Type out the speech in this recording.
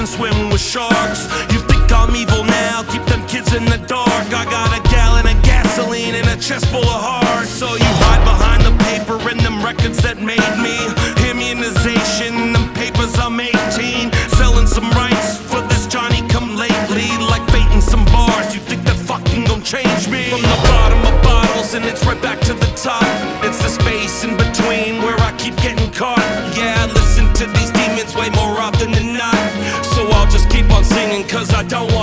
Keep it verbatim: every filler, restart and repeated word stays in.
and swim with sharks. You think I'm evil now, keep them kids in the dark. I got a gallon of gasoline and a chest full of hearts. So you hide behind the paper and them records that made me. Immunization, them papers, I'm eighteen. Selling some rights for this Johnny come lately. Like fate in some bars, you think that fucking gon' change me? From the bottom of bottles and it's right back to the top. It's the space in between where I keep getting caught. Yeah, I listen to these demons way more often than not. So I'll just keep on singing cause I don't